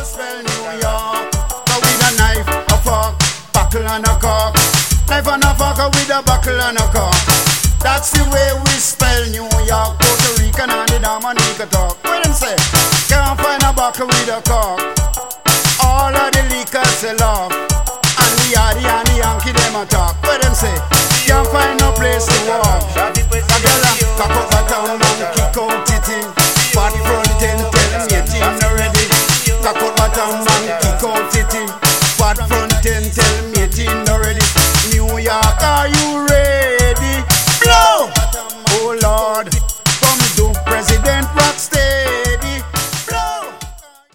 spell New York. But with a knife, a fork, buckle and a cork. Knife and a fork with a buckle and a cork. That's the way we spell New York. Puerto Rican and the Dominica talk. What them say? Can't find a buckle with a cork. All of the liquors sell off. And the Yardie and the Yankee them a talk. What them say? Can't find no place to walk. Fagala, cock up a town and kick out titty. Party front end, tell them your team not ready. Cock up a town and kick out titty. Party front end, tell them